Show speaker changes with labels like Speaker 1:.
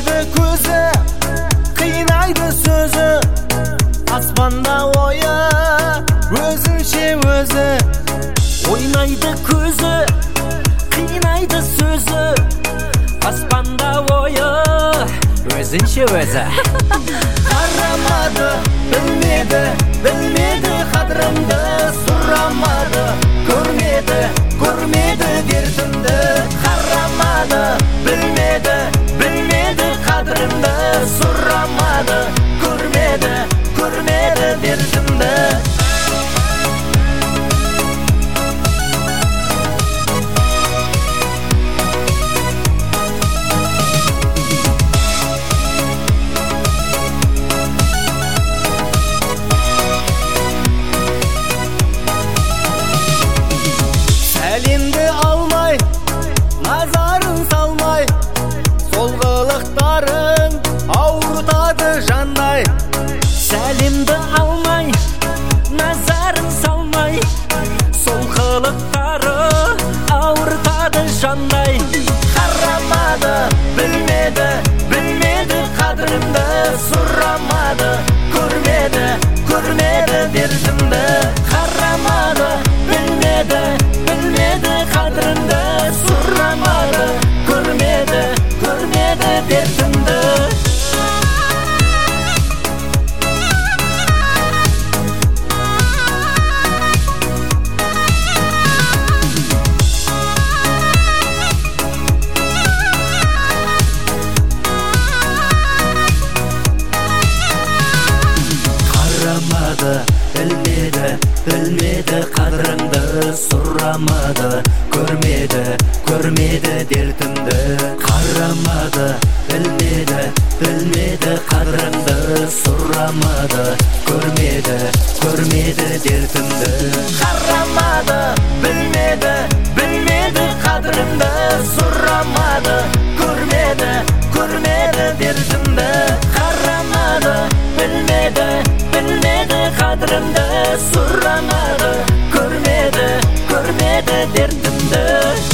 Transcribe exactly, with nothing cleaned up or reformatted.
Speaker 1: Ойнайды көзі, қинайды сөзі, аспанда ойы, өзінше өзі. Ойнайды көзі, қинайды сөзі, аспанда ойы, өзінше өзі. Қарамады, білмеді, білмеді қадірімді, сұрамады, көрмеді, көрмеді дертімді. Қарамады, білмеді, білмеді қадірімді, сұрамады, көрмеді, көрмеді дертімді. Сәлемді алмай, назарын салмай, сол қылықтарың ауыртады жандай. Сәлемді алмай, назарын салмай, сол қылықтары ауыртады жандай. Қарамады, білмеді, білмеді қадірімді, сұрамады, көрмеді, көрмеді дертімді. Қарамады, білмеді, білмеді қадірімді, сұрамады, көрмеді, көрмеді дертімді. Қарамады, білмеді, білмеді қадіріңді, сұрамады, көрмеді, көрмеді дертімді. Қарамады, білмеді, білмеді қадіріңді, сұрамады, көрмеді, көрмеді дертімді. Қарамады, білмеді, білмеді қадіріңді, сұрамады, көрмеді, көрмеді дертімді. Қарамады, білмеді, білмеді қадірімді, сұрамады, көрмеді, көрмеді дертімді.